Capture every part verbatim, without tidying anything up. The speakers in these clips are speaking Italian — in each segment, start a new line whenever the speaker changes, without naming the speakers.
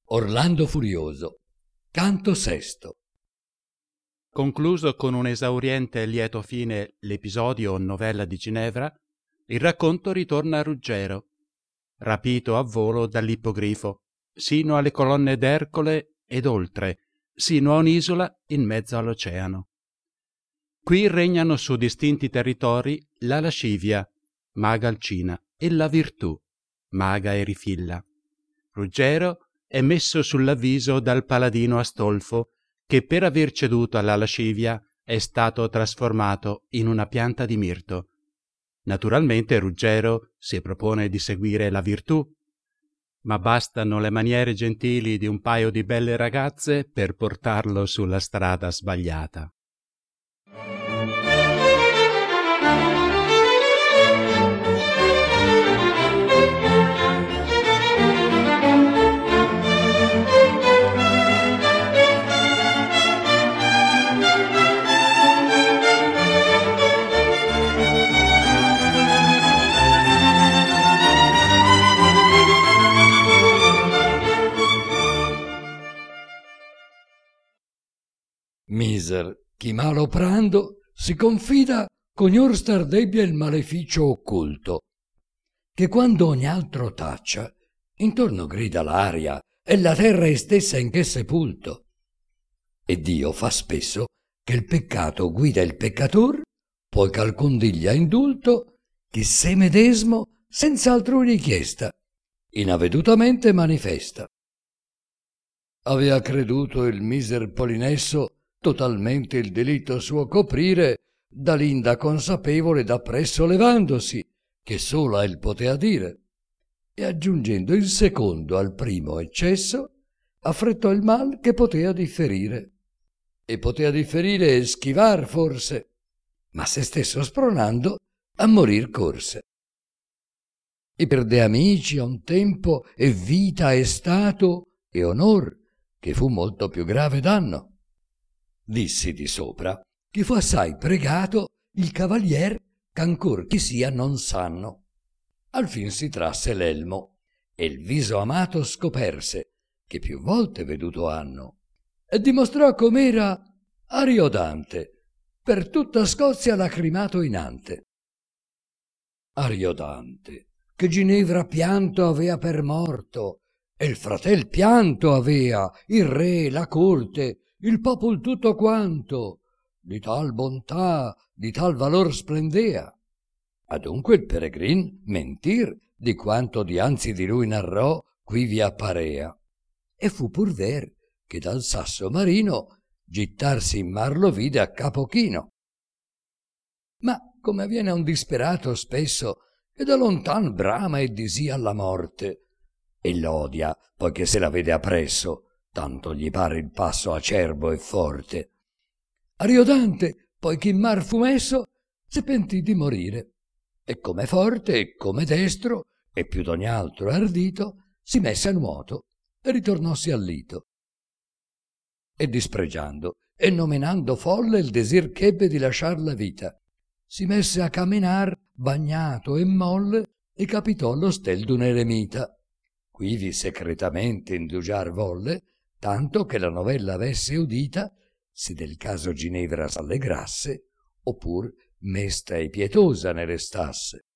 Orlando Furioso, canto sesto.
Concluso con un esauriente e lieto fine l'episodio o novella di Ginevra, il racconto ritorna a Ruggero, rapito a volo dall'ippogrifo, sino alle colonne d'Ercole ed oltre, sino a un'isola in mezzo all'oceano. Qui regnano su distinti territori la lascivia, maga alcina, e la virtù, maga erifilla. Ruggero è messo sull'avviso dal paladino Astolfo, che per aver ceduto alla lascivia è stato trasformato in una pianta di mirto. Naturalmente Ruggero si propone di seguire la virtù, ma bastano le maniere gentili di un paio di belle ragazze per portarlo sulla strada sbagliata.
Miser, chi mal oprando si confida ch'ognor star debbia il maleficio occulto, che quando ogni altro taccia, intorno grida l'aria e la terra è stessa in che sepulto. E Dio fa spesso che il peccato guida il peccator, poi ch'al condiglia indulto, che se medesmo senza altrui richiesta inavedutamente manifesta. Avea creduto il miser Polinesso totalmente il delitto suo coprire, da linda consapevole dappresso levandosi, che sola il potea dire, e aggiungendo il secondo al primo eccesso, affrettò il mal che potea differire. E potea differire e schivar forse, ma se stesso spronando a morir corse. E perde amici a un tempo, e vita e stato, e onor, che fu molto più grave danno. Dissi di sopra che fu assai pregato il cavalier ch'ancor chi sia non sanno. Alfin si trasse l'elmo e il viso amato scoperse, che più volte veduto hanno, e dimostrò com'era Ariodante, per tutta Scozia lacrimato inante. Ariodante, che Ginevra pianto avea per morto, e il fratel pianto avea, il re, la corte, il popol tutto quanto, di tal bontà, di tal valor splendea. Adunque il peregrin mentir di quanto dianzi di lui narrò qui vi apparea. E fu pur ver che dal sasso marino gittarsi in mar lo vide a capo chino. Ma come avviene a un disperato spesso, che da lontan brama e disia alla morte, e l'odia poiché se la vede appresso, tanto gli pare il passo acerbo e forte. Ariodante, poiché in mar fu messo, se pentì di morire, e come forte e come destro, e più d'ogni altro ardito, si messe a nuoto e ritornossi al lito. E dispregiando e nominando folle il desir ch'ebbe di lasciar la vita, si messe a camminar bagnato e molle e capitò all'ostel d'un eremita. Quivi secretamente indugiar volle, tanto che la novella avesse udita, se del caso Ginevra s'allegrasse, oppur mesta e pietosa ne restasse.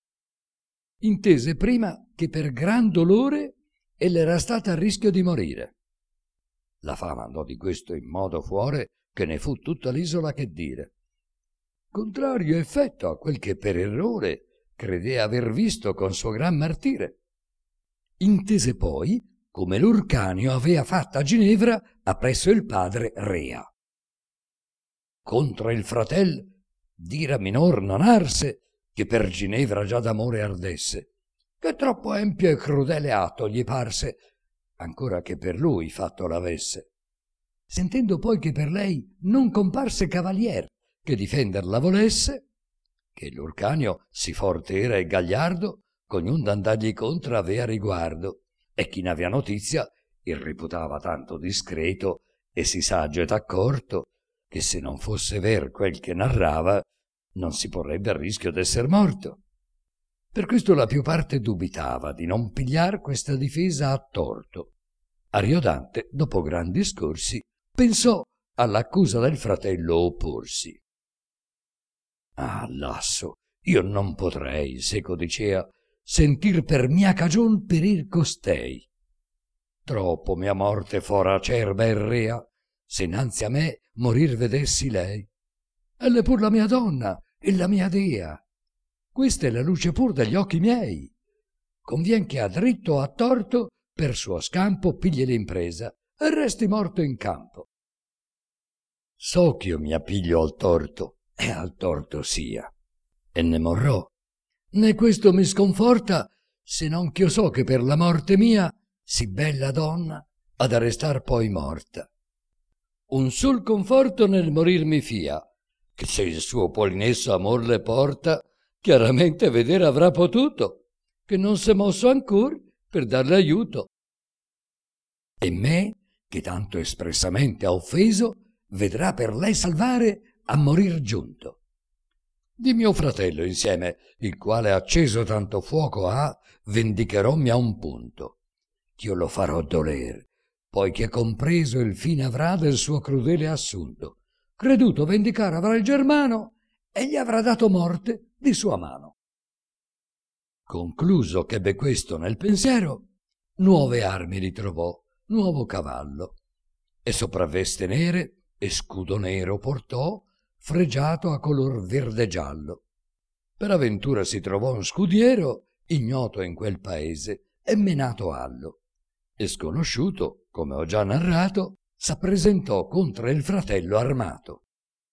Intese prima che per gran dolore ella era stata a rischio di morire. La fama andò di questo in modo fuore che ne fu tutta l'isola che dire. Contrario effetto a quel che per errore credea aver visto con suo gran martire. Intese poi come l'Urcanio avea fatta a Ginevra appresso il padre Rea. Contra il fratel d'ira minor non arse, che per Ginevra già d'amore ardesse, che troppo empio e crudele atto gli parse, ancora che per lui fatto l'avesse. Sentendo poi che per lei non comparse cavalier che difenderla volesse, che l'Urcanio si forte era e gagliardo, cogniun d'andargli contra avea riguardo, e chi n'avea notizia il riputava tanto discreto e sì saggio ed accorto, che se non fosse ver quel che narrava, non si porrebbe a rischio d'esser morto. Per questo la più parte dubitava di non pigliar questa difesa a torto. Ariodante, dopo gran discorsi, pensò all'accusa del fratello opporsi. Ah, lasso, io non potrei, seco dicea, sentir per mia cagion perir costei. Troppo mia morte fora acerba e rea, se innanzi a me morir vedessi lei. Elle pur la mia donna e la mia dea. Questa è la luce pur degli occhi miei. Convien che a dritto o a torto per suo scampo pigli l'impresa e resti morto in campo. So ch'io mi appiglio al torto e al torto sia, e ne morrò, né questo mi sconforta, se non ch'io so che per la morte mia sì bella donna ad arrestar poi morta. Un sol conforto nel morir mi fia, che se il suo polinesso amor le porta, chiaramente vedere avrà potuto, che non s'è mosso ancor per darle aiuto. E me, che tanto espressamente ha offeso, vedrà per lei salvare a morir giunto. Di mio fratello insieme, il quale acceso tanto fuoco ha, vendicherommi a un punto, ch'io lo farò doler, poiché compreso il fine avrà del suo crudele assunto. Creduto vendicar avrà il Germano, e gli avrà dato morte di sua mano. Concluso ch'ebbe questo nel pensiero, nuove armi ritrovò, nuovo cavallo, e sopravveste nere e scudo nero portò, fregiato a color verde giallo. Per avventura si trovò un scudiero, ignoto in quel paese, e menato allo, e sconosciuto, come ho già narrato, s'appresentò contra il fratello armato.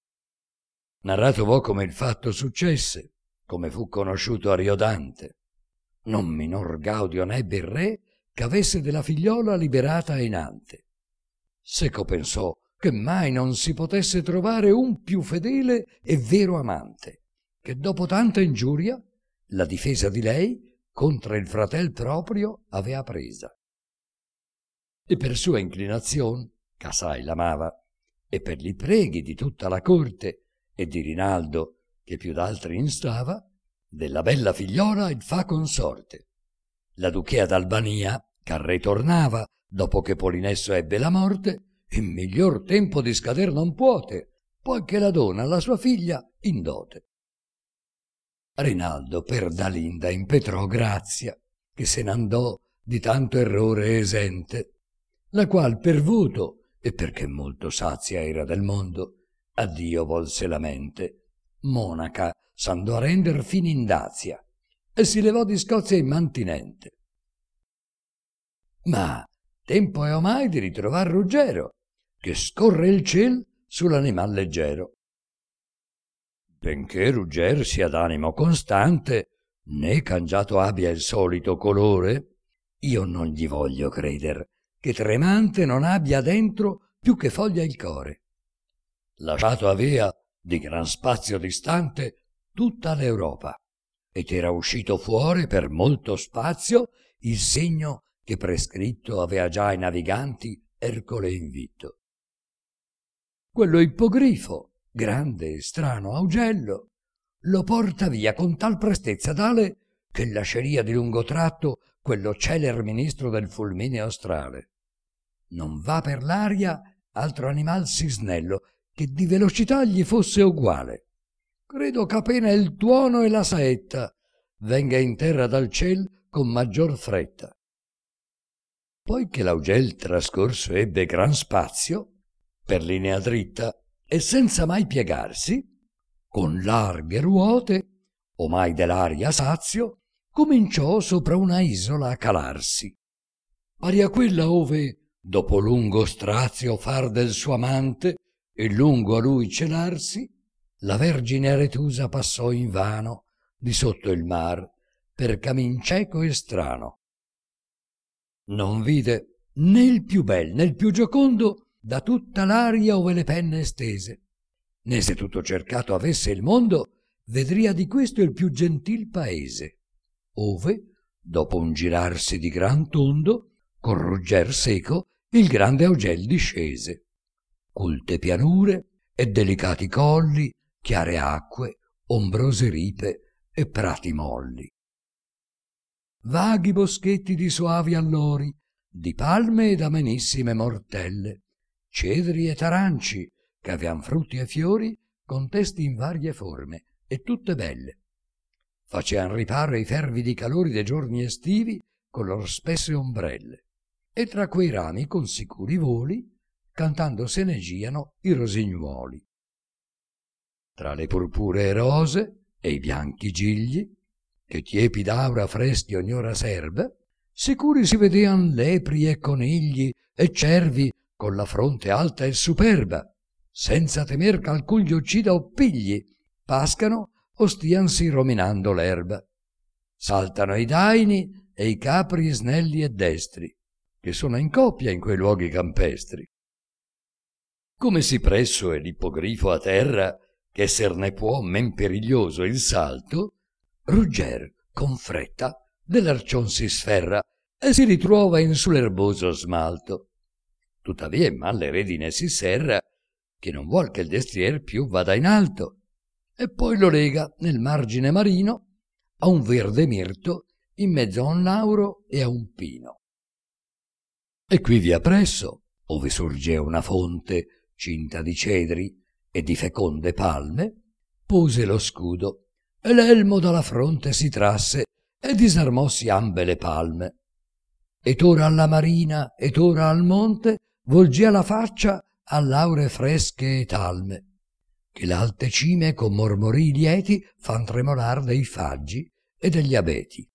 Narrato vo come il fatto successe, come fu conosciuto Ariodante. Non minor gaudio n'ebbe il re ch'avesse della figliola liberata enante. Seco pensò che mai non si potesse trovare un più fedele e vero amante, che dopo tanta ingiuria la difesa di lei contra il fratel proprio avea presa. E per sua inclinazion, ch'assai l'amava, e per li preghi di tutta la corte e di Rinaldo, che più d'altri instava, della bella figliola il fa consorte. La duchea d'Albania, ch'al re tornava, dopo che Polinesso ebbe la morte, in miglior tempo di scader non puote, poiché la dona alla sua figlia in dote. Rinaldo per Dalinda impetrò grazia, che se n'andò di tanto errore esente, la qual per voto, e perché molto sazia era del mondo, a Dio volse la mente. Monaca s'andò a render fin in Dazia, e si levò di Scozia immantinente. Ma tempo è omai di ritrovar Ruggero, che scorre il ciel sull'animal leggero. Benché Rugger sia d'animo constante, né cangiato abbia il solito colore, io non gli voglio creder che tremante non abbia dentro più che foglia il core. Lasciato avea di gran spazio distante tutta l'Europa, ed era uscito fuori per molto spazio il segno che prescritto avea già ai naviganti Ercole invito. Quello ippogrifo, grande e strano augello, lo porta via con tal prestezza tale che lasceria di lungo tratto quello celer ministro del fulmineo astrale. Non va per l'aria altro animal sì snello che di velocità gli fosse uguale. Credo ch'appena il tuono e la saetta venga in terra dal ciel con maggior fretta. Poi che l'augel trascorso ebbe gran spazio, per linea dritta e senza mai piegarsi, con larghe ruote, omai dell'aria sazio, cominciò sopra una isola a calarsi. Pari a quella ove, dopo lungo strazio far del suo amante e lungo a lui celarsi, la vergine Aretusa passò invano di sotto il mar per camin cieco e strano. Non vide né il più bel né il più giocondo da tutta l'aria ove le penne stese, né se tutto cercato avesse il mondo, vedria di questo il più gentil paese, ove, dopo un girarsi di gran tondo, con rugger seco il grande augel discese. Culte pianure e delicati colli, chiare acque, ombrose ripe e prati molli. Vaghi boschetti di soavi allori, di palme ed amenissime mortelle, cedri e taranci, che avean frutti e fiori, con testi in varie forme, e tutte belle. Facean riparo ai fervidi calori dei giorni estivi con lor spesse ombrelle, e tra quei rami con sicuri voli, cantando se ne giano i rosignuoli. Tra le purpuree rose e i bianchi gigli, che tiepi d'aura freschi ognora serbe, sicuri si vedean lepri e conigli e cervi con la fronte alta e superba, senza temer ch'alcun gli uccida o pigli, pascano o stiansi rominando l'erba. Saltano i daini e i capri snelli e destri, che sono in coppia in quei luoghi campestri. Come si presso è l'ippogrifo a terra, che esser ne può men periglioso il salto, Rugger con fretta dell'arcion si sferra e si ritruova in su l'erboso smalto. Tuttavia in malle redine si serra, che non vuol che il destrier più vada in alto, e poi lo lega nel margine marino a un verde mirto in mezzo a un lauro e a un pino. E qui via presso, ove sorge una fonte cinta di cedri e di feconde palme, pose lo scudo e l'elmo dalla fronte si trasse e disarmossi ambe le palme. Et ora alla marina et ora al monte volgea la faccia all'aure fresche e talme, che l'alte cime con mormorii lieti fan tremolar dei faggi e degli abeti.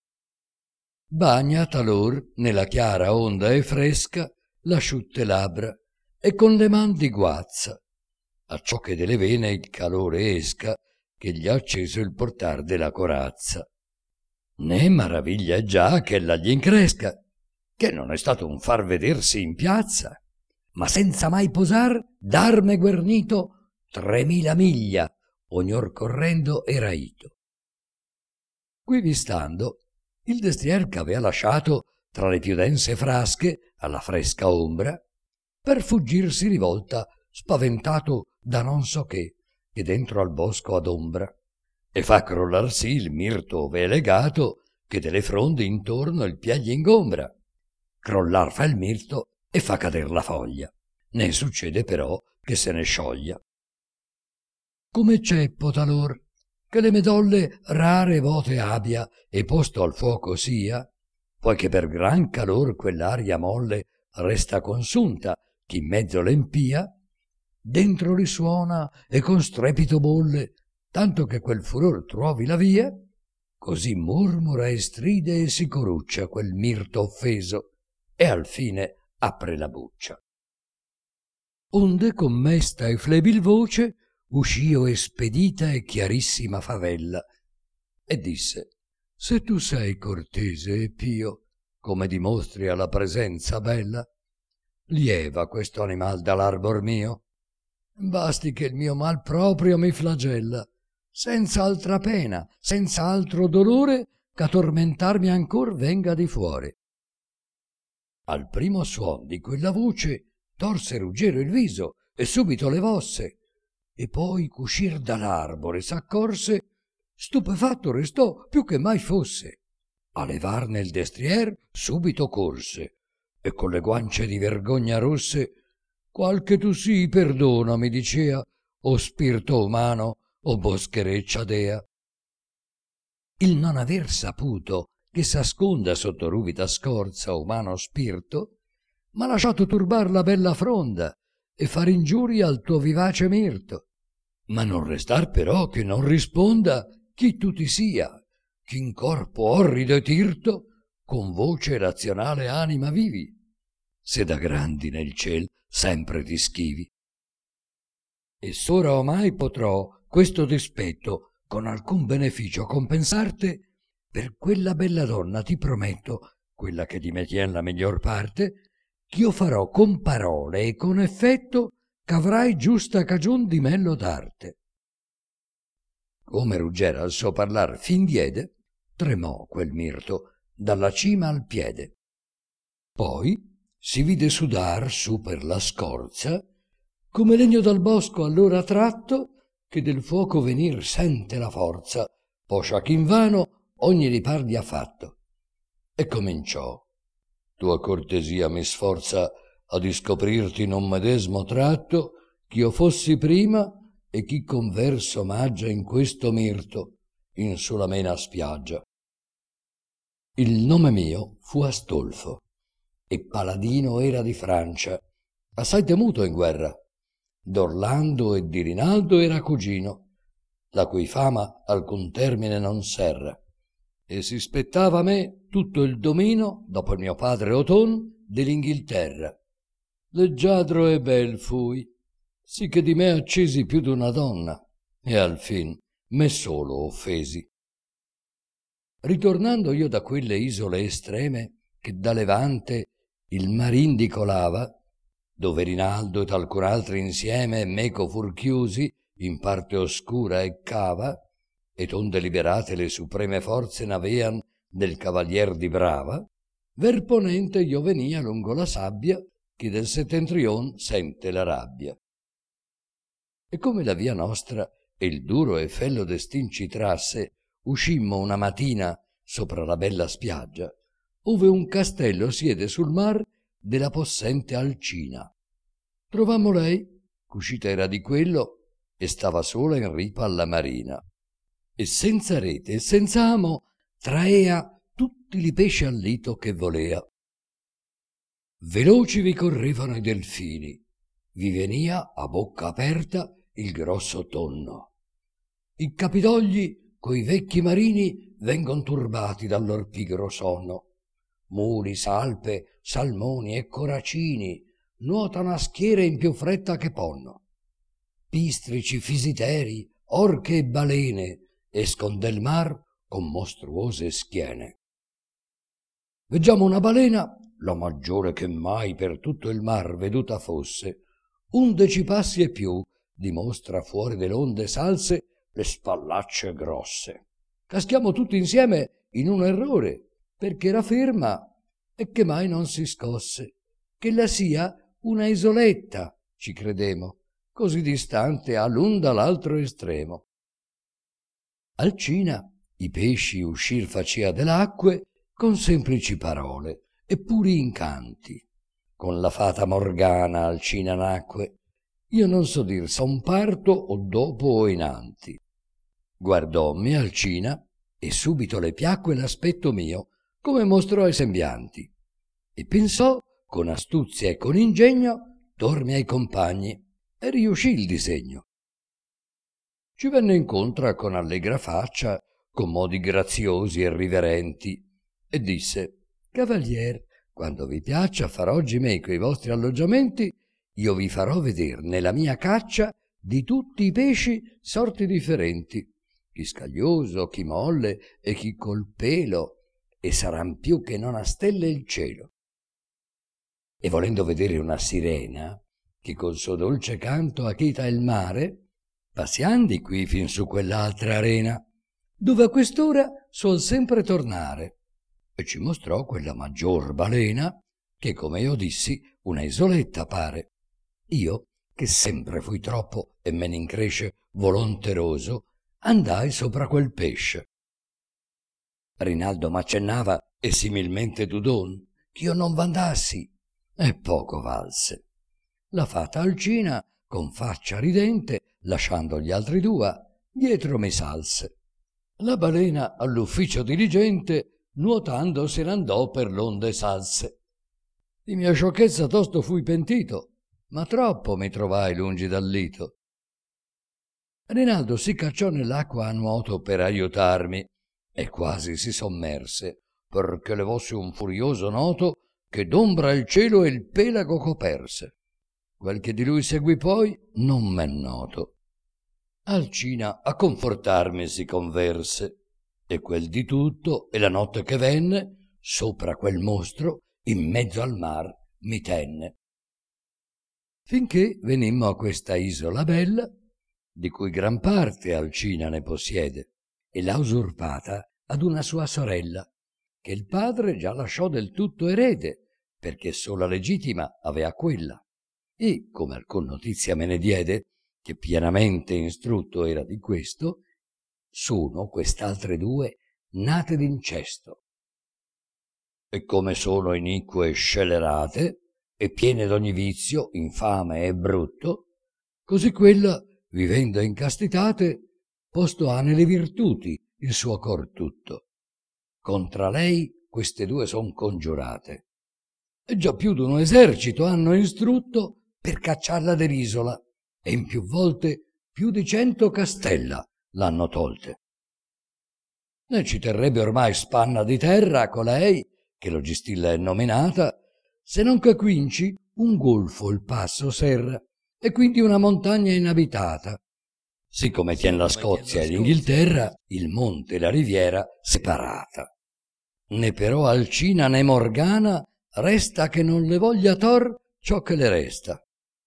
Bagna talor nella chiara onda e fresca l'asciutte labbra e con le man di guazza, acciò che delle vene il calore esca che gli ha acceso il portar della corazza. Né maraviglia già ch'ella gli incresca, che non è stato un far vedersi in piazza, ma senza mai posar d'arme guernito tremila miglia, ognor correndo e raito. Quivi stando, il destrier ch'avea lasciato tra le più dense frasche alla fresca ombra, per fuggir si rivolta spaventato da non so che, che dentro al bosco adombra, e fa crollar sì il mirto ove è legato, che delle fronde intorno il piè gli ingombra. Crollar fa il mirto e fa cader la foglia, ne succede però che se ne scioglia. Come ceppo talor che le medolle rare vote abbia e posto al fuoco sia, poi che per gran calor quell'aria molle resta consunta ch'in mezzo l'empia, dentro risuona e con strepito bolle, tanto che quel furor truovi la via, così mormora e stride e si coruccia quel mirto offeso, e al fine apre la buccia. Onde con mesta e flebil voce uscio espedita e chiarissima favella, e disse: se tu sei cortese e pio, come dimostri alla presenza bella, lieva questo animal dall'arbor mio, basti che il mio mal proprio mi flagella, senza altra pena, senza altro dolore, ch'a tormentarmi ancor venga di fuori. Al primo suon di quella voce torse Ruggero il viso e subito levosse, e poi c'uscir dall'arbore s'accorse, stupefatto restò più che mai fosse. A levarne il destrier subito corse, e con le guance di vergogna rosse: qual che tu sii, perdonami, dicea, o spirito umano o boschereccia dea. Il non aver saputo che s'asconda sotto ruvida scorza umano spirto, m'ha lasciato turbar la bella fronda e far ingiuria al tuo vivace mirto. Ma non restar però che non risponda chi tu ti sia, ch'in corpo orrido e tirto con voce razionale anima vivi, se da grandi nel ciel sempre ti schivi. E s'ora omai potrò questo dispetto con alcun beneficio compensarte, per quella bella donna ti prometto, quella che di me tien la miglior parte, ch'io farò con parole e con effetto ch'avrai giusta cagion di me lodarte. Come Ruggero al suo parlar fin diede, tremò quel mirto dalla cima al piede. Poi si vide sudar su per la scorza, come legno dal bosco allora tratto, che del fuoco venir sente la forza, poscia ch'invano ogni ripar gli ha fatto. E cominciò: tua cortesia mi sforza a discoprirti in un medesmo tratto ch'io fossi prima e chi con verso m'aggia in questo mirto in su l'amena spiaggia. Il nome mio fu Astolfo, e paladino era di Francia, assai temuto in guerra. D'Orlando e di Rinaldo era cugino, la cui fama alcun termine non serra, e si spettava a me tutto il domino, dopo il mio padre Oton, dell'Inghilterra. Leggiadro e bel fui, sì che di me accesi più d'una donna, e al fin me solo offesi. Ritornando io da quelle isole estreme che da Levante il mar Indico lava, dove Rinaldo ed alcun altri insieme meco fur chiusi in parte oscura e cava, ed onde liberate le supreme forze n'avean del cavalier di Brava, ver ponente io venia lungo la sabbia che del settentrion sente la rabbia. E come la via nostra e il duro e fello destin ci trasse, uscimmo una mattina sopra la bella spiaggia, ove un castello siede sul mar della possente Alcina. Trovammo lei, c'uscita era di quello, e stava sola in ripa alla marina, e senza rete e senza amo traea tutti li pesci al lito che volea. Veloci vi correvano i delfini, vi venia a bocca aperta il grosso tonno. I capitogli coi vecchi marini vengon turbati dal lor pigro sonno. Muli, salpe, salmoni e coracini nuotano a schiere in più fretta che ponno. Pistrici, fisiteri, orche e balene escon del mar con mostruose schiene. Veggiamo una balena, la maggiore che mai per tutto il mar veduta fosse, undeci passi e più dimostra fuori de l'onde salse le spallacce grosse. Caschiamo tutti insieme in un errore, perché era ferma e che mai non si scosse, che la sia una isoletta, ci credemo, così distante a l'un dall'altro estremo. Alcina i pesci uscir facea dell'acque con semplici parole e puri incanti. Con la fata Morgana Alcina nacque, io non so dir se un parto o dopo o inanti. Guardommi Alcina e subito le piacque l'aspetto mio, come mostrò ai sembianti, e pensò con astuzia e con ingegno tormi ai compagni e riuscì il disegno. Ci venne incontra con allegra faccia, con modi graziosi e riverenti, e disse: Cavalier, quando vi piaccia far oggi meco i vostri alloggiamenti, io vi farò veder nella mia caccia di tutti i pesci sorti differenti, chi scaglioso, chi molle e chi col pelo, e saran più che non a stelle il cielo. E volendo vedere una sirena, che col suo dolce canto achita il mare, passian di qui fin su quell'altra arena, dove a quest'ora suol sempre tornare, e ci mostrò quella maggior balena, che come io dissi una isoletta pare. Io, che sempre fui troppo e me n'incresce volonteroso, andai sopra quel pesce. Rinaldo m'accennava e similmente Dudon ch'io non v'andassi, e poco valse. La fata Alcina, con faccia ridente, lasciando gli altri due, dietro mi salse. La balena all'ufficio diligente, nuotando se n'andò per l'onde salse. Di mia sciocchezza tosto fui pentito, ma troppo mi trovai lungi dal lito. Rinaldo si cacciò nell'acqua a nuoto per aiutarmi e quasi si sommerse, perché levossi un furioso noto che d'ombra il cielo e il pelago coperse. Quel che di lui seguì poi non m'è noto. Alcina a confortarmi si converse, e quel di tutto e la notte che venne sopra quel mostro in mezzo al mar mi tenne. Finché venimmo a questa isola bella, di cui gran parte Alcina ne possiede, e l'ha usurpata ad una sua sorella, che il padre già lasciò del tutto erede, perché sola legittima avea quella, e, come alcun notizia me ne diede, che pienamente instrutto era di questo, sono quest'altre due nate d'incesto. e come sono inique e scelerate, e piene d'ogni vizio, infame e brutto, così quella, vivendo in castitate, posto ha nelle virtuti il suo cor tutto. Contra lei queste due son congiurate, e già più d'uno esercito hanno instrutto per cacciarla dell'isola, e in più volte più di cento castella l'hanno tolte. Ne ci terrebbe ormai spanna di terra colei, che Logistilla è nominata, se non che quinci un golfo il passo serra, e quindi una montagna inabitata, siccome tien la Scozia e l'Inghilterra, il monte e la riviera separata. Né però Alcina né Morgana resta che non le voglia tor ciò che le resta.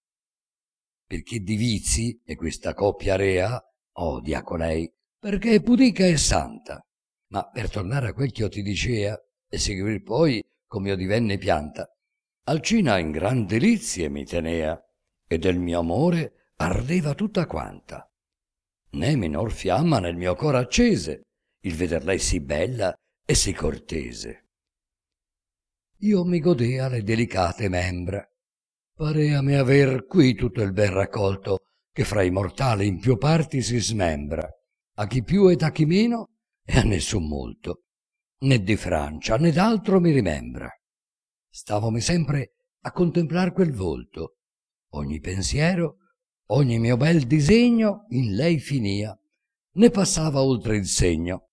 Perché di vizi, e questa coppia rea, odia colei, perché è pudica e santa. Ma per tornare a quel che io ti dicea, e seguir poi come io divenne pianta, Alcina in gran delizie mi tenea, e del mio amore ardeva tutta quanta. Né minor fiamma nel mio cor accese il veder lei sì bella e sì cortese. Io mi godea le delicate membra, pareami aver qui tutto il ben raccolto che fra i mortali in più parti si smembra, a chi più ed a chi meno e a nessun molto, né di Francia né d'altro mi rimembra. Stavomi sempre a contemplar quel volto, ogni pensiero, ogni mio bel disegno in lei finia, ne passava oltre il segno.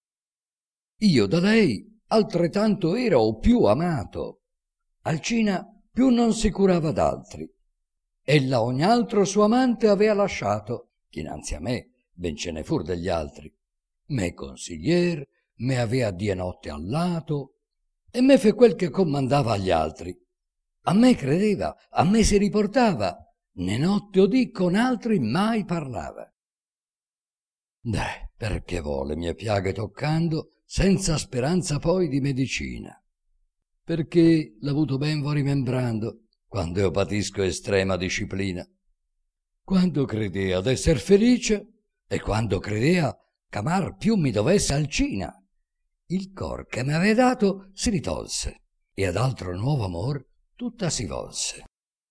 Io da lei altrettanto era o più amato, Alcina più non si curava d'altri. Ella ogni altro suo amante avea lasciato, chinanzi a me ben ce ne fur degli altri. Me consiglier, me avea die notte al lato, e me fe quel che comandava agli altri. A me credeva, a me si riportava, né notte o dì con altri mai parlava. Deh, perché vo le mie piaghe toccando, senza speranza poi di medicina. Perché l'avuto ben vo rimembrando, quando io patisco estrema disciplina. Quando credea d'esser felice, e quando credea ch'amar più mi dovesse Alcina, il cor che m'avea dato si ritolse, e ad altro nuovo amor tutta si volse.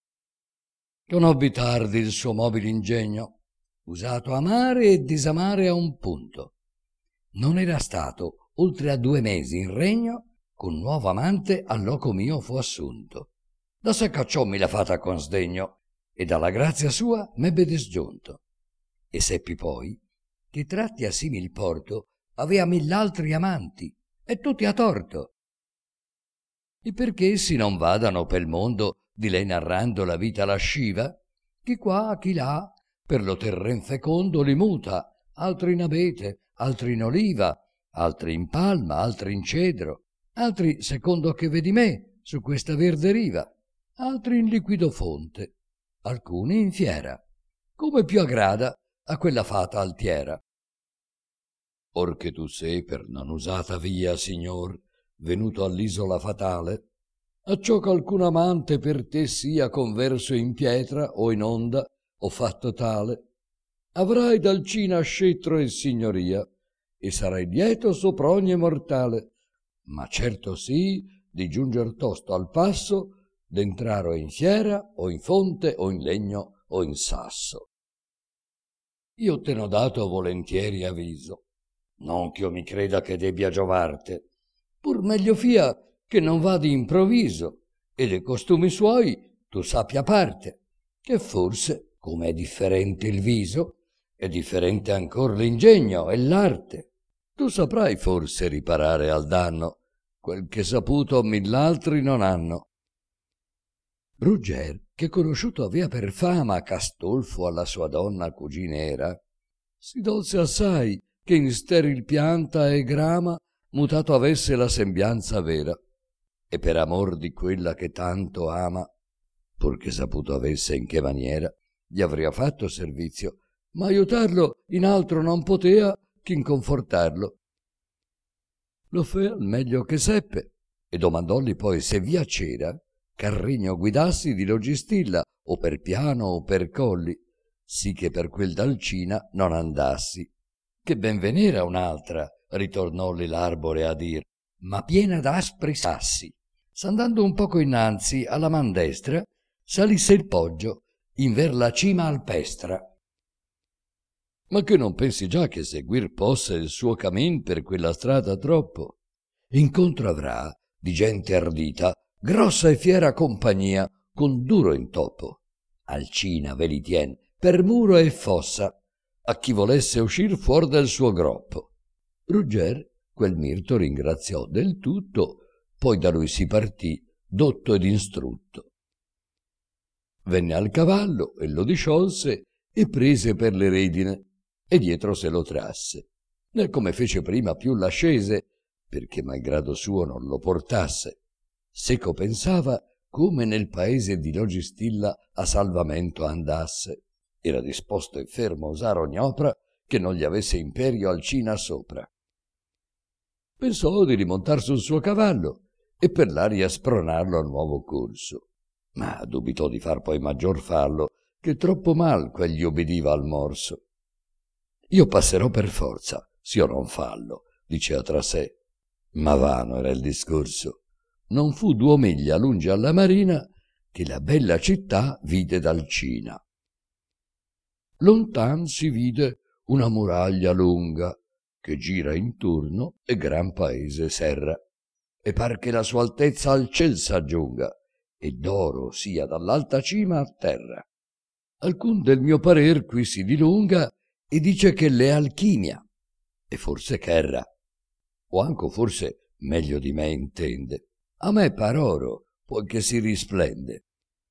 Conobbi tardi il suo mobile ingegno, usato amare e disamare a un punto. Non era stato oltre a due mesi in regno, con nuovo amante al loco mio fu assunto. Da s'accacciommi la fata con sdegno, e dalla grazia sua m'ebbe disgiunto. E seppi poi che tratti a simil porto avea mill'altri amanti, e tutti a torto. E perché essi non vadano pel mondo di lei narrando la vita lasciva, chi qua, chi là, per lo terren fecondo li muta, altri in abete, altri in oliva, altri in palma, altri in cedro, altri secondo che vedi me su questa verde riva, altri in liquido fonte, alcuni in fiera, come più aggrada a quella fata altiera. Or che tu sei per non usata via, signor, venuto all'isola fatale, acciò che alcun amante per te sia converso in pietra o in onda o fatto tale, avrai d'Alcina scettro e signoria, e sarai lieto sopra ogni mortale, ma certo sì di giunger tosto al passo, d'entrare o in fiera o in fonte o in legno o in sasso. Io te n'ho dato volentieri avviso, non ch'io mi creda che debbia giovarte, pur meglio fia che non va di improvviso, e dei costumi suoi tu sappia parte, che forse, come è differente il viso, è differente ancor l'ingegno e l'arte. Tu saprai forse riparare al danno quel che saputo mill'altri non hanno. Rugger, che conosciuto avea per fama Castolfo alla sua donna cugina era, si dolse assai che in steril pianta e grama mutato avesse la sembianza vera, e per amor di quella che tanto ama, pur che saputo avesse in che maniera, gli avria fatto servizio, ma aiutarlo in altro non potea che confortarlo. Lo fe al meglio che seppe, e domandolli poi se via c'era ch'al regno guidassi di Logistilla, o per piano o per colli, sì che per quel d'Alcina non andassi. Che ben venera un'altra, ritornolli l'arbore a dir, ma piena d'aspri sassi. S'andando un poco innanzi alla man destra, salisse il poggio inver la cima alpestra. Ma che non pensi già che seguir possa il suo camin per quella strada troppo? Incontro avrà di gente ardita, grossa e fiera compagnia, con duro intoppo. Alcina ve li tien per muro e fossa, a chi volesse uscir fuor del suo groppo. Rugger quel Mirto ringraziò del tutto, poi da lui si partì, dotto ed instrutto. Venne al cavallo e lo disciolse e prese per le redine, e dietro se lo trasse, né come fece prima più l'ascese, perché malgrado suo non lo portasse. Seco pensava come nel paese di Logistilla a salvamento andasse. Era disposto e fermo a usare ogni opra che non gli avesse imperio Alcina sopra. Pensò di rimontar sul suo cavallo e per l'aria spronarlo a nuovo corso, ma dubitò di far poi maggior fallo, che troppo mal quegli obbediva al morso. Io passerò per forza, s'io non fallo, dicea tra sé, ma vano era il discorso. Non fu due miglia lungi alla marina che la bella città vide d'Alcina. Lontan si vide una muraglia lunga che gira intorno e gran paese serra, e par che la sua altezza al ciel s'aggiunga e d'oro sia dall'alta cima a terra. Alcun del mio parer qui si dilunga e dice che l'è alchimia, e forse ch'erra, o anco forse meglio di me intende. A me par oro, poiché si risplende.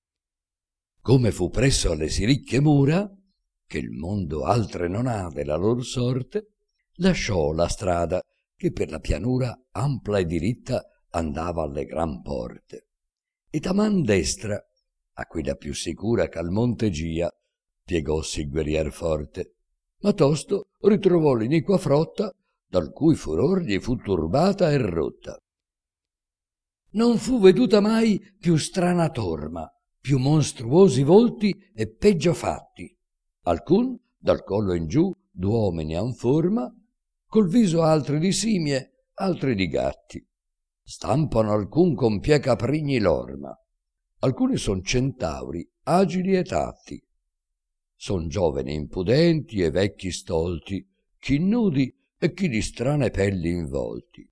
Come fu presso alle sì ricche mura, che il mondo altre non ha della lor sorte, lasciò la strada che per la pianura ampla e diritta andava alle gran porte, ed a man destra, a quella più sicura ch'al monte gia, piegossi il guerrier forte, ma tosto ritrovò l'iniqua frotta, dal cui furor gli fu turbata e rotta. Non fu veduta mai più strana torma, più monstruosi volti e peggio fatti. Alcun, dal collo in giù, d'uomini han forma, col viso altri di simie, altri di gatti. Stampano alcun con pie caprigni l'orma. Alcuni son centauri, agili e tatti. Son giovani impudenti e vecchi stolti, chi nudi e chi di strane pelli involti.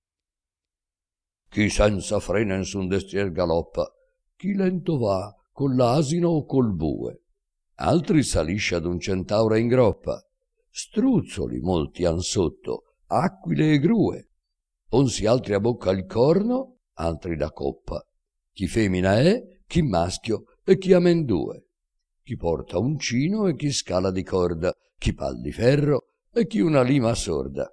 Chi senza frena in su un destrier galoppa, chi lento va con l'asino o col bue. Altri salisce ad un centauro in groppa, struzzoli molti han sotto, aquile e grue. Ponsi altri a bocca il corno, altri la coppa. Chi femina è, chi maschio e chi amendue. Chi porta uncino e chi scala di corda, chi pal di ferro e chi una lima sorda.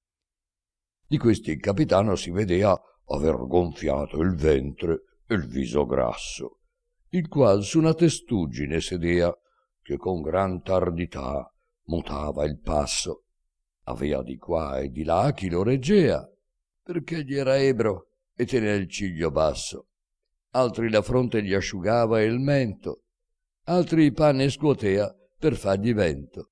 Di questi il capitano si vedea aver gonfiato il ventre e il viso grasso, il qual su una testuggine sedea, che con gran tardità mutava il passo. Avea di qua e di là chi lo reggea, perché gli era ebro e tenea il ciglio basso. Altri la fronte gli asciugava e il mento, altri i panni scuotea per fargli vento.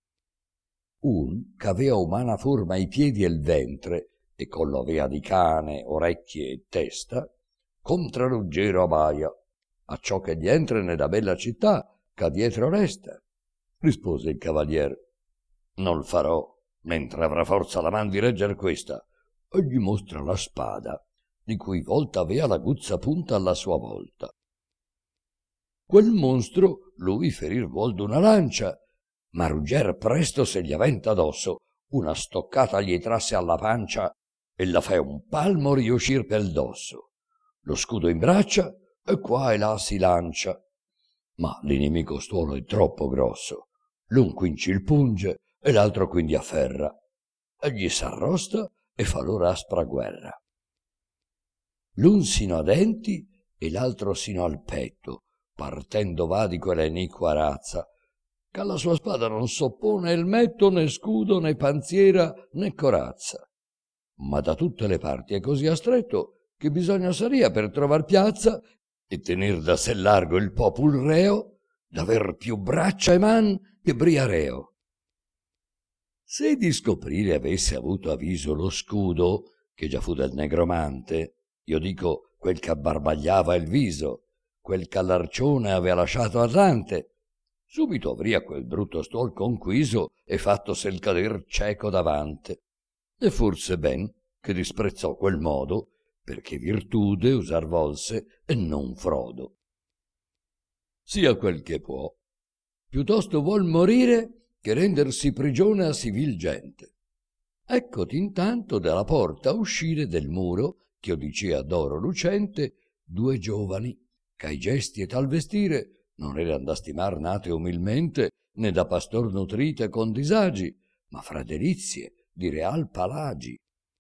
Un ch'avea umana forma i piedi e il ventre, e collo avea di cane, orecchie e testa, contra Ruggero abaia, acciò che gli entra nella bella città, ch'a dietro resta. Rispose il cavalier, non farò, mentre avrà forza la man di regger questa, e gli mostra la spada, di cui volta avea l'aguzza punta alla sua volta. Quel monstro lui ferir vuol d'una lancia, ma Rugger presto se gli aventa addosso, una stoccata gli trasse alla pancia e la fe un palmo riuscir pel dosso. Lo scudo in braccia e qua e là si lancia, ma l'inimico stuolo è troppo grosso. L'un quinci il punge e l'altro quindi afferra, e gli s'arrosta e fa loro aspra guerra. L'un sino a denti e l'altro sino al petto, partendo va di quella iniqua razza, che alla sua spada non s'oppone elmetto, né scudo, né panziera, né corazza. Ma da tutte le parti è così astretto che bisogna saria per trovar piazza e tenir da sé largo il popul reo, d'aver più braccia e man che briareo. Se di scoprire avesse avuto avviso lo scudo, che già fu del negromante, io dico quel che abbarbagliava il viso, quel ch'all'arcione avea lasciato atlante, subito avria quel brutto stuol conquiso e fattosel cader cieco davante. E forse ben che disprezzò quel modo, perché virtude usar volse e non frodo. Sia quel che può, piuttosto vuol morire che rendersi prigione a sì vil gente. Eccoti intanto dalla porta uscire del muro, ch'io dicea d'oro lucente, due giovani, c'ai gesti e tal vestire non eran da stimar nate umilmente, né da pastor nutrite con disagi, ma fra delizie di real palagi.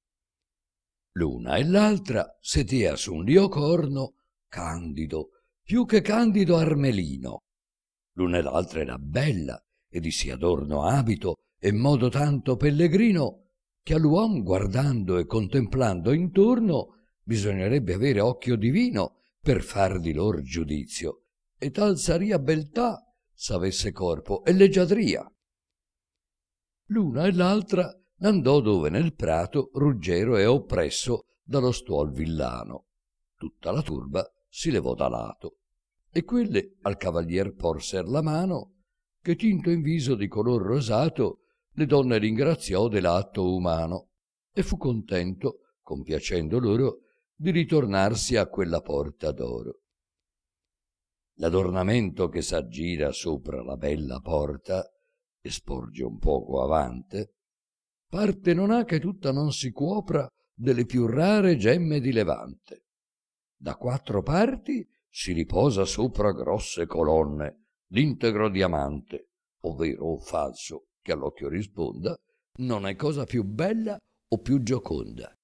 L'una e l'altra setea su un lio corno candido, più che candido armelino. L'una e l'altra era bella e di sì adorno abito e modo tanto pellegrino, che all'uom guardando e contemplando intorno bisognerebbe avere occhio divino per far di lor giudizio, e tal saria beltà s'avesse corpo e leggiadria. L'una e l'altra n'andò dove nel prato ruggero e oppresso dallo stuol villano. Tutta la turba si levò da lato, e quelle al cavalier porser la mano, che tinto in viso di color rosato le donne ringraziò dell'atto umano, e fu contento, compiacendo loro, di ritornarsi a quella porta d'oro. L'adornamento che s'aggira sopra la bella porta e sporge un poco avante, parte non ha che tutta non si cuopra delle più rare gemme di Levante. Da quattro parti si riposa sopra grosse colonne d'integro diamante, ovvero o falso, che all'occhio risponda, non è cosa più bella o più gioconda.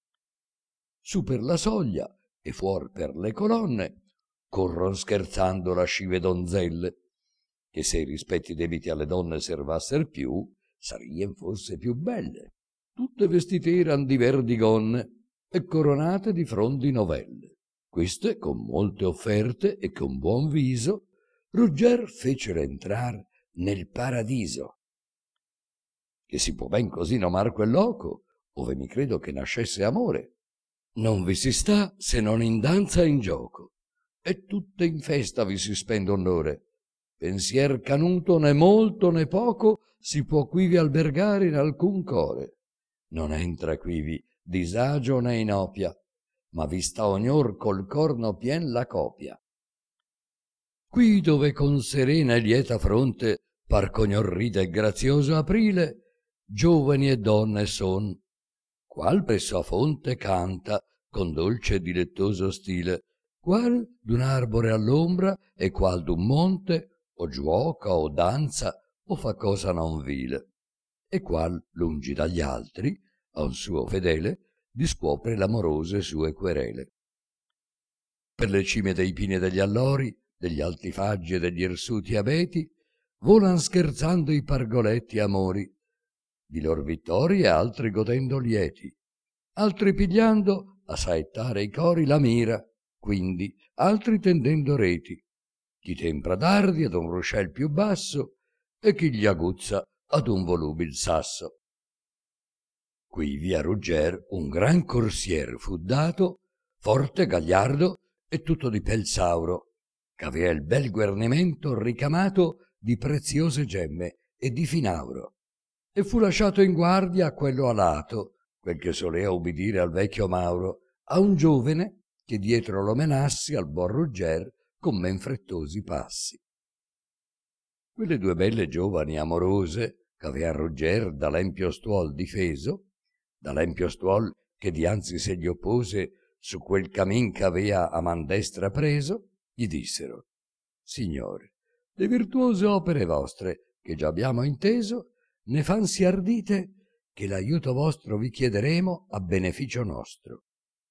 Su per la soglia e fuor per le colonne corron scherzando lascive donzelle, che se i rispetti debiti alle donne servasser più, sarien forse più belle. Tutte vestite eran di verdi gonne e coronate di frondi novelle. Queste, con molte offerte e con buon viso, Rugger fecero entrar nel paradiso. Che si può ben così nomar quel loco, ove mi credo che nascesse amore. Non vi si sta se non in danza e in gioco, e tutte in festa vi si spende onore. Pensier canuto né molto né poco si può quivi albergare in alcun core. Non entra quivi disagio né inopia, ma vi sta ognor col corno pien la copia. Qui dove con serena e lieta fronte par ch'ognor ride il grazioso aprile, giovani e donne son, qual presso a fonte canta con dolce e dilettoso stile, qual d'un arbore all'ombra e qual d'un monte o giuoca o danza o fa cosa non vile, e qual lungi dagli altri a un suo fedele discuopre l'amorose sue querele. Per le cime dei pini e degli allori, degli alti faggi e degli irsuti abeti, volan scherzando i pargoletti amori, di lor vittorie altri godendo lieti, altri pigliando a saettare i cori la mira, quindi altri tendendo reti, chi tempra dardi ad un ruscel più basso e chi gli aguzza ad un volubil sasso. Quivi a Rugger un gran corsier fu dato, forte, gagliardo e tutto di pel sauro, ch'avea il bel guernimento ricamato di preziose gemme e di finauro, e fu lasciato in guardia a quello alato, quel che solea ubidire al vecchio Mauro, a un giovene che dietro lo menassi al buon Rugger con men frettosi passi. Quelle due belle giovani amorose ch'avea Rugger da l'empio stuol difeso, da l'empio stuol che dianzi se gli oppose su quel camin ch'avea a man destra preso, gli dissero: Signore, le virtuose opere vostre, che già abbiamo inteso, ne fan sì ardite che l'aiuto vostro vi chiederemo a beneficio nostro.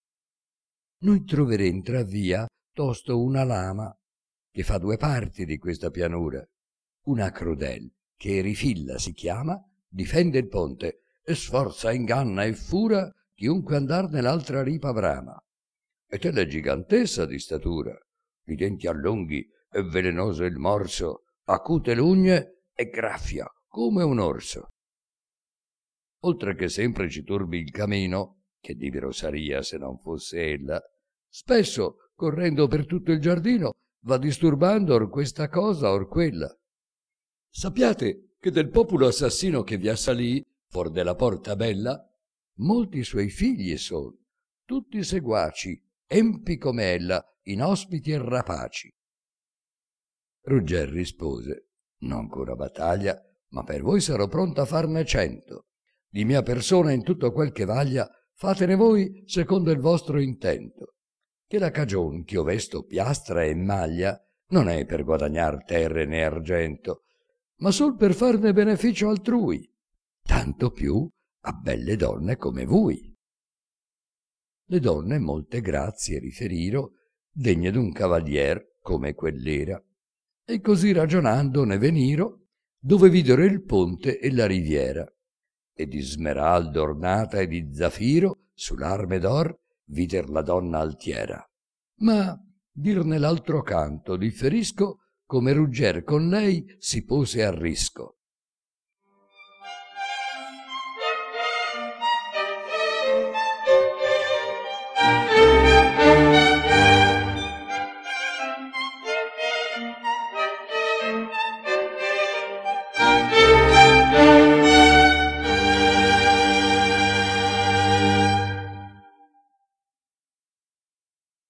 Noi troveremo intra via tosto una lama che fa due parti di questa pianura, una crudel che Rifilla si chiama, difende il ponte e sforza, inganna e fura chiunque andar nell'altra ripa brama. E te l'è gigantessa di statura, i denti allunghi e velenoso il morso, acute l'ugne e graffia come un orso. Oltre che sempre ci turbi il camino, che divero saria se non fosse ella, spesso, correndo per tutto il giardino, va disturbando or questa cosa or quella. Sappiate che del populo assassino che vi assalì, for della porta bella, molti suoi figli son, tutti seguaci, empi come ella, inospiti e rapaci. Rugger rispose: non cura battaglia, ma per voi sarò pronto a farne cento. Di mia persona in tutto quel che vaglia, fatene voi secondo il vostro intento. Che la cagion ch'io vesto piastra e maglia non è per guadagnar terre né argento, ma sol per farne beneficio altrui, tanto più a belle donne come voi. Le donne molte grazie riferiro, degne d'un cavalier come quell'era, e così ragionando ne veniro, dove videro il ponte e la riviera, e di smeraldo ornata e di zafiro sull'arme d'or vider la donna altiera. Ma dir nell'altro canto differisco come Rugger con lei si pose a risco,